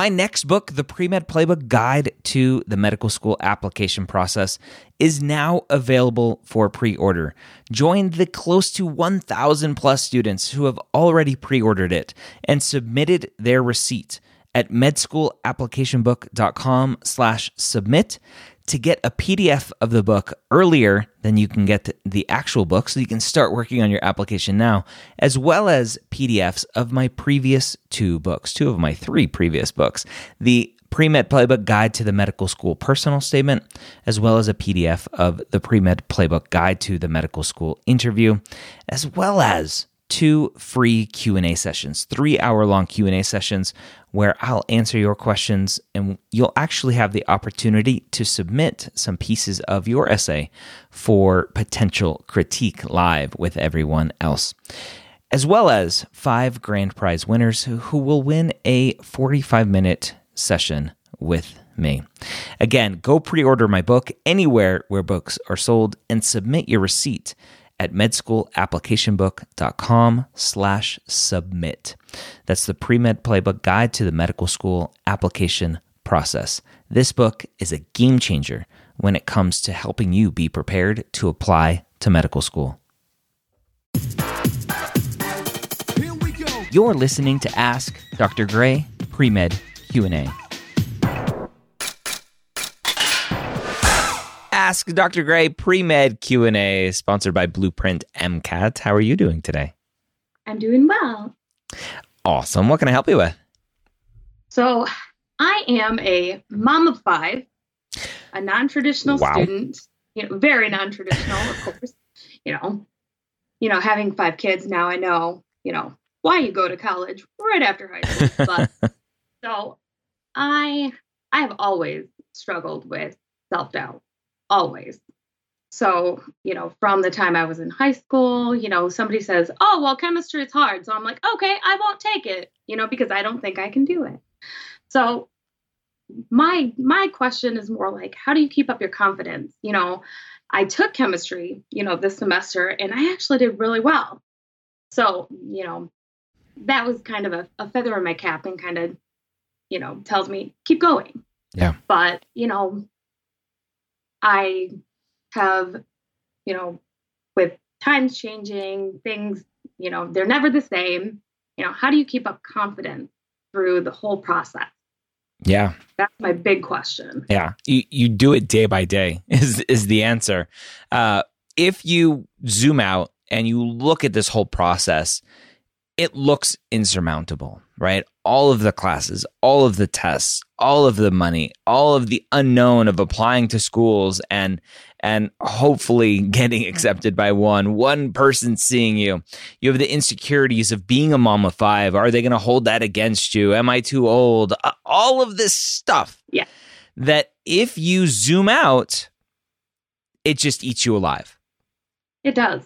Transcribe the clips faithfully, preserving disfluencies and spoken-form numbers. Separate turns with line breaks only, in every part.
My next book, The Pre-Med Playbook Guide to the Medical School Application Process, is now available for pre-order. Join the close to one thousand plus students who have already pre-ordered it and submitted their receipt at medschoolapplicationbook.com slash submit to get a P D F of the book earlier than you can get the actual book, so you can start working on your application now, as well as P D Fs of my previous two books, two of my three previous books, the Pre-Med Playbook Guide to the Medical School Personal Statement, as well as a P D F of the Pre-Med Playbook Guide to the Medical School Interview, as well as two free Q and A sessions, three hour-long Q and A sessions where I'll answer your questions and you'll actually have the opportunity to submit some pieces of your essay for potential critique live with everyone else, as well as five grand prize winners who, who will win a forty-five minute session with me. Again, go pre-order my book anywhere where books are sold and submit your receipt at medschoolapplicationbook.com slash submit. That's the Pre-Med Playbook Guide to the Medical School Application Process. This book is a game changer when it comes to helping you be prepared to apply to medical school.
Here we go.
You're listening to Ask Doctor Gray Pre-Med Q and A. Ask Doctor Gray Pre-Med Q and A, sponsored by Blueprint MCAT. How are you doing today?
I'm doing well.
Awesome. What can I help you with?
So I am a mom of five, a non-traditional
Wow.
student, you know, very non-traditional, of course. You know, you know, having five kids now, I know, you know, why you go to college right after high school. But so I, I have always struggled with self-doubt. Always. So, you know, from the time I was in high school, you know, somebody says, oh, well, chemistry is hard. So I'm like, okay, I won't take it, you know, because I don't think I can do it. So my, my question is more like, how do you keep up your confidence? You know, I took chemistry, you know, this semester, and I actually did really well. So, you know, that was kind of a, a feather in my cap and kind of, you know, tells me, keep going.
Yeah.
But, you know, I have, you know, with times changing, things, you know, they're never the same. You know, how do you keep up confidence through the whole process?
Yeah.
That's my big question.
Yeah. You, you do it day by day is, is the answer. Uh, if you zoom out and you look at this whole process, it looks insurmountable, right? All of the classes, all of the tests, all of the money, all of the unknown of applying to schools and and hopefully getting accepted by one, one person seeing you. You have the insecurities of being a mom of five. Are they going to hold that against you? Am I too old? Uh, all of this stuff.
Yeah.
That if you zoom out, it just eats you alive.
It does.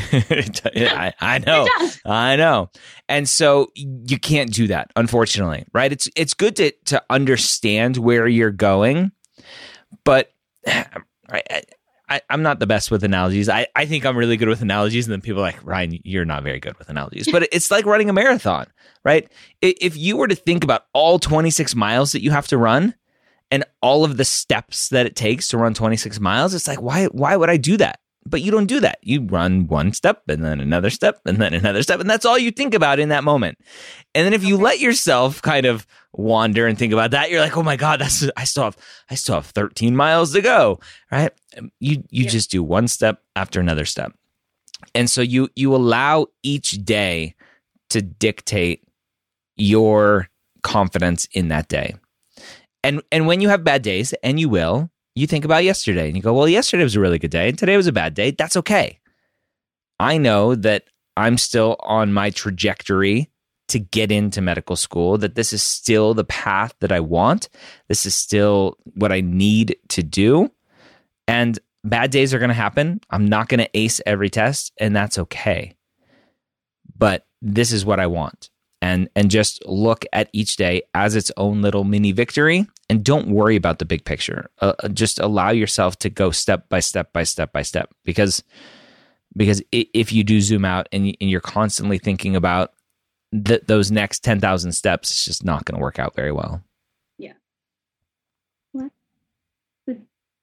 I, I know.
It does.
I know. And so you can't do that, unfortunately, right? It's it's good to to understand where you're going, but I, I, I'm not the best with analogies. I, I think I'm really good with analogies, and then people are like, Ryan, you're not very good with analogies. But it's like running a marathon, right? If you were to think about all twenty-six miles that you have to run and all of the steps that it takes to run twenty-six miles, it's like, why why would I do that? But you don't do that. You run one step and then another step and then another step. And that's all you think about in that moment. And then if you let yourself kind of wander and think about that, you're like, oh my God, that's I still have I still have thirteen miles to go. Right. You you
Yeah.
just do one step after another step. And so you you allow each day to dictate your confidence in that day. And and when you have bad days, and you will, you think about yesterday and you go, well, yesterday was a really good day and today was a bad day. That's okay. I know that I'm still on my trajectory to get into medical school, that this is still the path that I want. This is still what I need to do. And bad days are going to happen. I'm not going to ace every test, and that's okay. But this is what I want. And and just look at each day as its own little mini victory, and don't worry about the big picture. Uh, just allow yourself to go step by step by step by step. Because because if you do zoom out and you're constantly thinking about th- those next ten thousand steps, it's just not going to work out very well.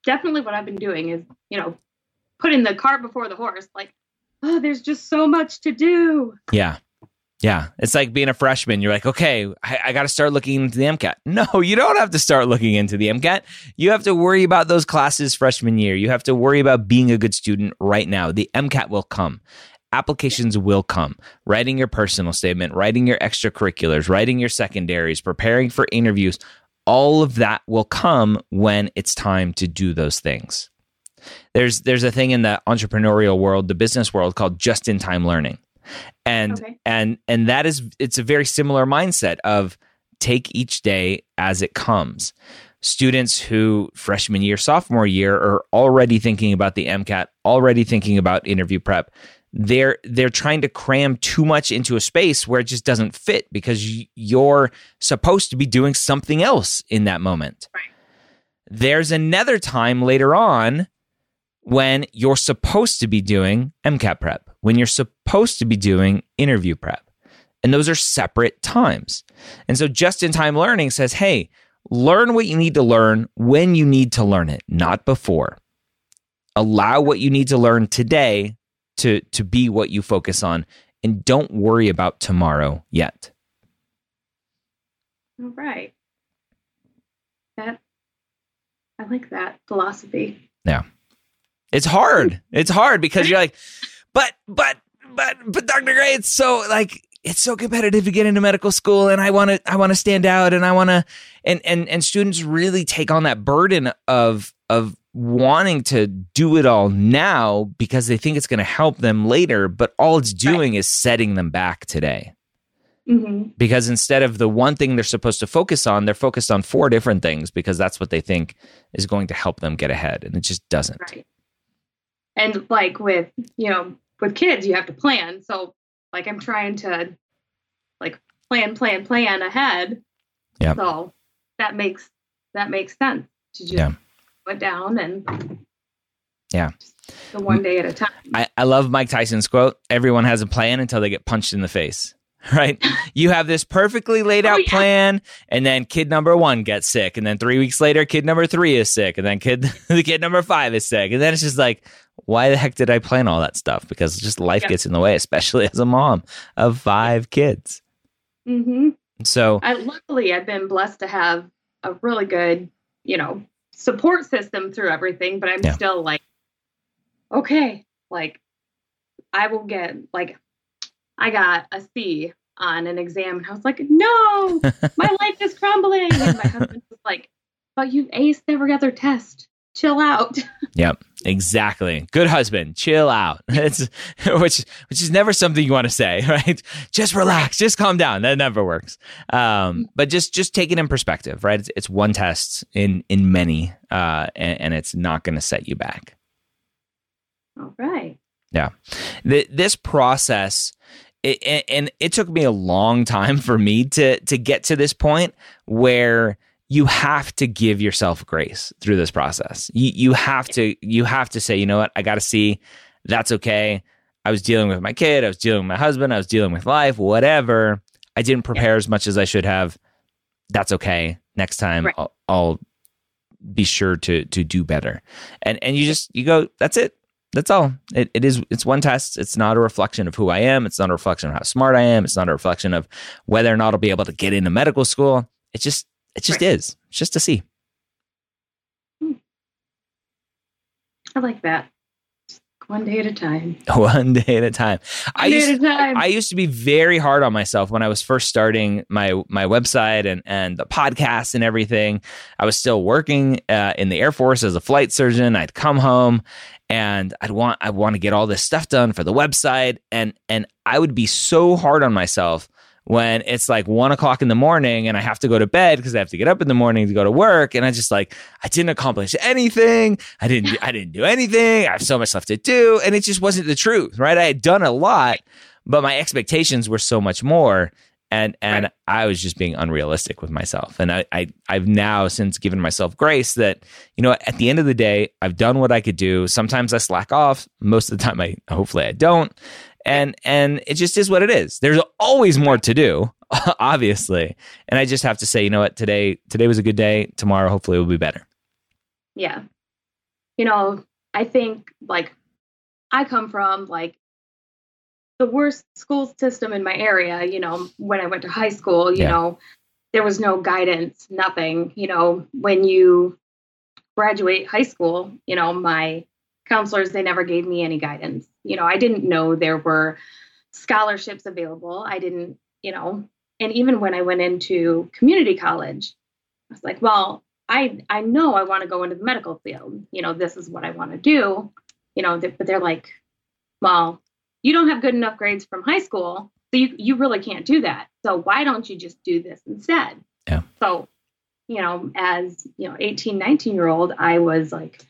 definitely what I've been doing is, you know, putting the cart before the horse. Like, oh, there's just so much to do.
Yeah. Yeah. It's like being a freshman. You're like, okay, I, I got to start looking into the MCAT. No, you don't have to start looking into the MCAT. You have to worry about those classes freshman year. You have to worry about being a good student right now. The MCAT will come. Applications will come. Writing your personal statement, writing your extracurriculars, writing your secondaries, preparing for interviews. All of that will come when it's time to do those things. There's there's a thing in the entrepreneurial world, the business world, called just-in-time learning. And
Okay.
and and that is it's a very similar mindset of take each day as it comes. Students who freshman year, sophomore year are already thinking about the MCAT, already thinking about interview prep. They're they're trying to cram too much into a space where it just doesn't fit because y- you're supposed to be doing something else in that moment.
Right.
There's another time later on when you're supposed to be doing MCAT prep, when you're supposed to be doing interview prep. And those are separate times. And so just-in-time learning says, hey, learn what you need to learn when you need to learn it, not before. Allow what you need to learn today to, to be what you focus on, and don't worry about tomorrow yet.
All right. That I like that philosophy.
Yeah. It's hard. It's hard because you're like, but, but, but, but Doctor Gray, it's so like, it's so competitive to get into medical school, and I want to, I want to stand out, and I want to, and, and, and students really take on that burden of, of wanting to do it all now because they think it's going to help them later, but all it's doing
Right.
is setting them back today.
Mm-hmm.
Because instead of the one thing they're supposed to focus on, they're focused on four different things because that's what they think is going to help them get ahead, and it just doesn't.
Right. And like with, you know, with kids, you have to plan. So like I'm trying to like plan, plan, plan ahead.
Yep.
So that makes that makes sense to just
Yeah.
put down and
Yeah.
the one day at a time.
I, I love Mike Tyson's quote, everyone has a plan until they get punched in the face, right? You have this perfectly laid out
Oh, yeah.
plan, and then kid number one gets sick, and then three weeks later, kid number three is sick, and then kid the kid number five is sick. And then it's just like, why the heck did I plan all that stuff? Because just life
Yeah.
gets in the way, especially as a mom of five kids.
Mm-hmm.
So
I luckily I've been blessed to have a really good, you know, support system through everything, but I'm
Yeah.
still like, okay, like I will get like I got a C on an exam and I was like, no, my life is crumbling. And my husband was like, but you aced every other test. Chill out.
Yep, exactly. Good husband, chill out. It's which which is never something you want to say, right? Just relax, just calm down. That never works. Um, but just just take it in perspective, right? It's, it's one test in in many, uh, and, and it's not going to set you back.
All right.
Yeah, the, this process, it, and- and it took me a long time for me to to get to this point where you have to give yourself grace through this process. You you have to you have to say, you know what, I got to see, that's okay. I was dealing with my kid, I was dealing with my husband, I was dealing with life, whatever. I didn't prepare as much as I should have. That's okay. Next time,
Right.
I'll, I'll be sure to to do better. And and you just you go, that's it. That's all. It it is. It's one test. It's not a reflection of who I am. It's not a reflection of how smart I am. It's not a reflection of whether or not I'll be able to get into medical school. It just it just
Right.
is. It's just to see.
I like that. Just one day at a time.
One day at a time. I
One day
used,
at a time.
I used to be very hard on myself when I was first starting my my website and, and the podcast and everything. I was still working uh, in the Air Force as a flight surgeon. I'd come home and I'd want I want to get all this stuff done for the website, and and I would be so hard on myself when it's like one o'clock in the morning and I have to go to bed because I have to get up in the morning to go to work. And I just like, I didn't accomplish anything. I didn't, I didn't do anything. I have so much left to do. And it just wasn't the truth, right? I had done a lot, but my expectations were so much more. And, and
Right.
I was just being unrealistic with myself. And I, I, I've now since given myself grace that, you know, at the end of the day, I've done what I could do. Sometimes I slack off. Most of the time, I, hopefully I don't. And and it just is what it is. There's always more to do, obviously. And I just have to say, you know what, today today was a good day. Tomorrow, hopefully, will be better.
Yeah. you know, I think like I come from like the worst school system in my area, you know, when I went to high school, you
Yeah.
know, there was no guidance, nothing, you know, when you graduate high school, you know, my counselors, they never gave me any guidance. You know, I didn't know there were scholarships available. I didn't, you know, and even when I went into community college, I was like, well, I I know I want to go into the medical field. You know, this is what I want to do. You know, th- but they're like, well, you don't have good enough grades from high school, so you you really can't do that. So why don't you just do this instead?
Yeah.
So, you know, as, you know, eighteen, nineteen year old, I was like,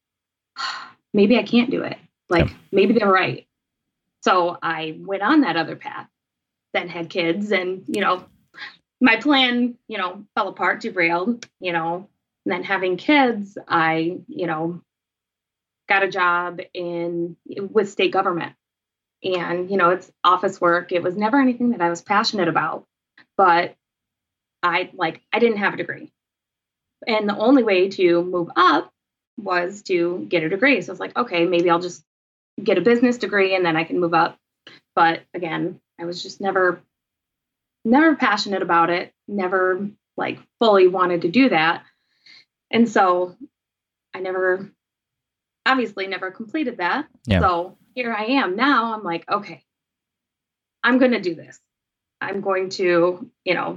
maybe I can't do it. Like,
Yep.
maybe they're right. So I went on that other path, then had kids, and, you know, my plan, you know, fell apart, derailed, you know, and then having kids, I, you know, got a job in with state government. And, you know, it's office work. It was never anything that I was passionate about, but I like, I didn't have a degree. And the only way to move up was to get a degree. So I was like, okay, maybe I'll just get a business degree and then I can move up. But again, I was just never, never passionate about it, never like fully wanted to do that. And so I never, obviously never completed that.
Yeah.
So here I am now. I'm like, okay, I'm going to do this. I'm going to, you know,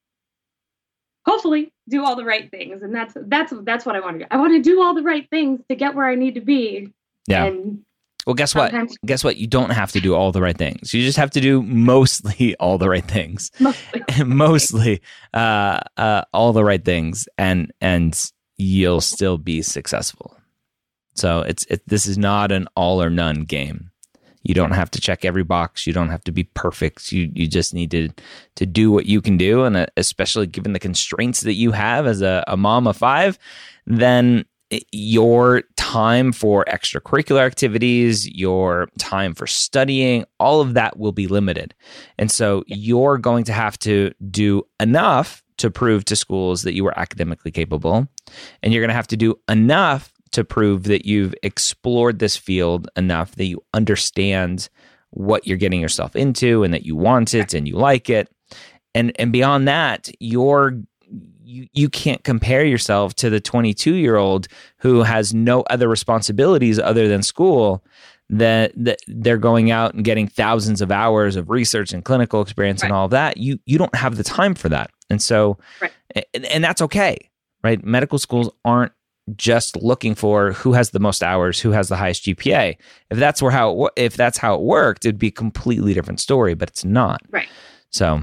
hopefully do all the right things. And that's, that's, that's what I want to do. I want to do all the right things to get where I need to be.
Yeah.
And
well, guess what?
sometimes-
Guess what? You don't have to do all the right things. You just have to do mostly all the right things.
mostly,
mostly uh, uh, all the right things, and and you'll still be successful. So it's it, this is not an all or none game. You don't have to check every box. You don't have to be perfect. You you just need to to do what you can do, and uh, especially given the constraints that you have as a, a mom of five, then your time for extracurricular activities, your time for studying, all of that will be limited. And so you're going to have to do enough to prove to schools that you are academically capable. And you're going to have to do enough to prove that you've explored this field enough that you understand what you're getting yourself into and that you want it and you like it. And and beyond that, you're You, you can't compare yourself to the twenty-two-year-old who has no other responsibilities other than school, that, that they're going out and getting thousands of hours of research and clinical experience
Right.
and all of that. You you don't have the time for that. And so,
Right.
and, and that's okay, right? Medical schools aren't just looking for who has the most hours, who has the highest G P A. If that's where how it, wo- if that's how it worked, it'd be a completely different story, but it's not.
right.
So,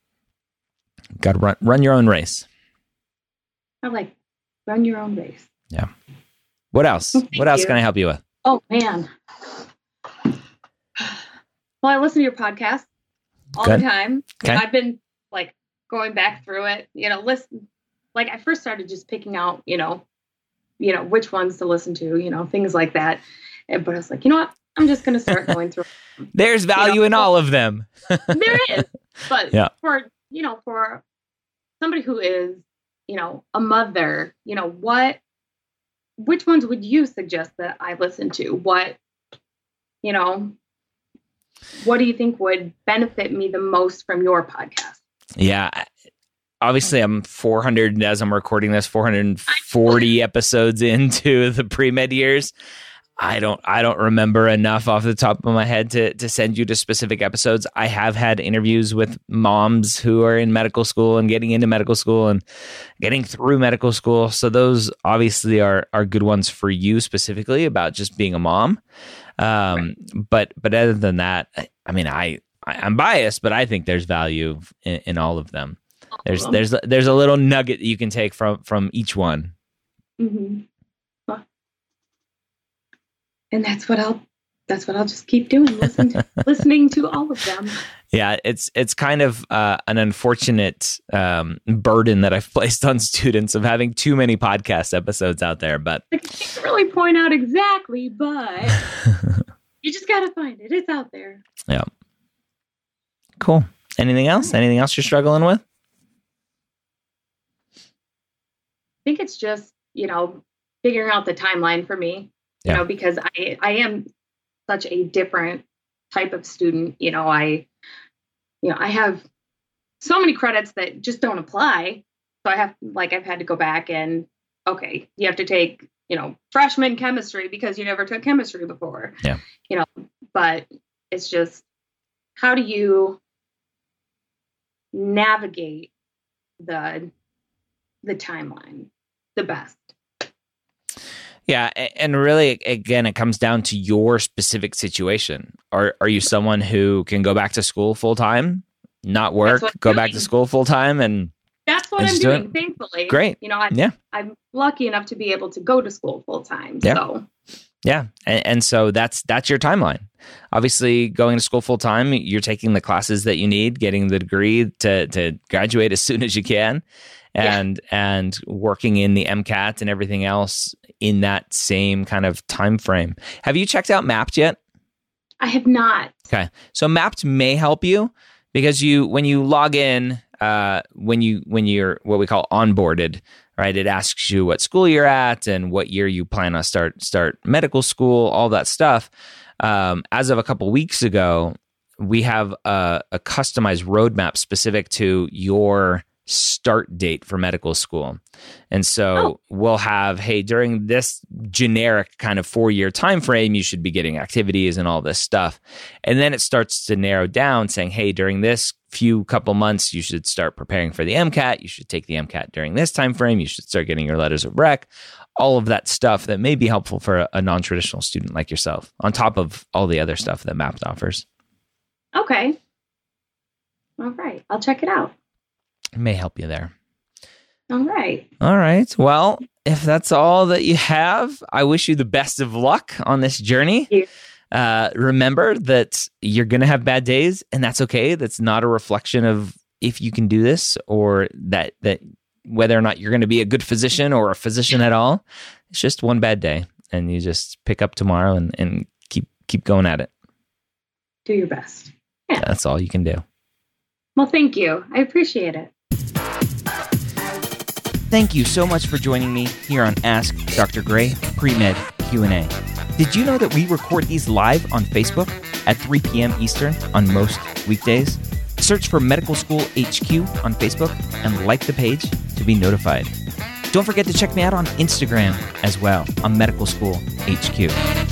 got to run run your own race.
I'm like, run your own race.
Yeah. What else?
Thank
What else
you.
can I help you with?
Oh man. Well, I listen to your podcast all
Good.
the time.
Okay.
I've been like going back through it, you know, listen, like I first started just picking out, you know, you know, which ones to listen to, you know, things like that. And, but I was like, you know what? I'm just going to start going through.
There's value
know,
in all of them.
There is, but
Yeah.
for, you know, for somebody who is, you know, a mother, you know, what, which ones would you suggest that I listen to? What, you know, what do you think would benefit me the most from your podcast?
Yeah. Obviously, I'm four hundred, as I'm recording this, four hundred forty episodes into the pre-med years. I don't I don't remember enough off the top of my head to to send you to specific episodes. I have had interviews with moms who are in medical school and getting into medical school and getting through medical school. So those obviously are are good ones for you specifically about just being a mom. Um, but but other than that, I, I mean, I, I I'm biased, but I think there's value in, in all of them. There's
them.
there's there's a little nugget that you can take from from each one.
Mm-hmm. And that's what I'll that's what I'll just keep doing, listen to, listening to all of them.
Yeah, it's it's kind of uh, an unfortunate um, burden that I've placed on students of having too many podcast episodes out there. But
I can't really point out exactly, but you just gotta find it. It's out there.
yeah, cool. Anything else? Anything else you're struggling with?
I think it's just, you know, figuring out the timeline for me, you
Yeah.
know, because I, I am such a different type of student. You know, I, you know, I have so many credits that just don't apply. So I have, like, I've had to go back and, okay, you have to take, you know, freshman chemistry because you never took chemistry before.
Yeah.
You know, but it's just, how do you navigate the the timeline the best?
Yeah, a- and really, again, it comes down to your specific situation. Are are you someone who can go back to school full time, not work,
what I'm
go back to
doing.
school full time, and
That's what
And
I'm
just do
doing,
it.
thankfully.
Great.
You know, I,
Yeah.
I'm lucky enough to be able to go to school full time.
Yeah.
So
yeah, and, and so that's that's your timeline. Obviously, going to school full time, you're taking the classes that you need, getting the degree to to graduate as soon as you can, and and working in the MCAT and everything else in that same kind of time frame. Have you checked out Mapped yet?
I have not.
Okay. So Mapped may help you because you when you log in, uh, when you when you're what we call onboarded, right? It asks you what school you're at and what year you plan on start start medical school, all that stuff. Um, as of a couple weeks ago, we have a, a customized roadmap specific to your start date for medical school. And so
Oh.
we'll have, hey, during this generic kind of four-year time frame, you should be getting activities and all this stuff. And then it starts to narrow down saying, hey, during this few couple months, you should start preparing for the MCAT. You should take the MCAT during this time frame. You should start getting your letters of rec. All of that stuff that may be helpful for a, a non-traditional student like yourself, on top of all the other stuff that Mapped offers.
Okay. All right. I'll check it out.
It may help you there.
All right.
All right. Well, if that's all that you have, I wish you the best of luck on this journey.
Thank you.
Uh, remember that you're going to have bad days, and that's okay. That's not a reflection of if you can do this or that that whether or not you're going to be a good physician or a physician at all. It's just one bad day, and you just pick up tomorrow and, and keep keep going at it.
Do your best. Yeah.
That's all you can do.
Well, thank you. I appreciate it.
Thank you so much for joining me here on Ask Doctor Gray Pre-Med Q and A. Did you know that we record these live on Facebook at three p.m. Eastern on most weekdays? Search for Medical School H Q on Facebook and like the page to be notified. Don't forget to check me out on Instagram as well on Medical School H Q.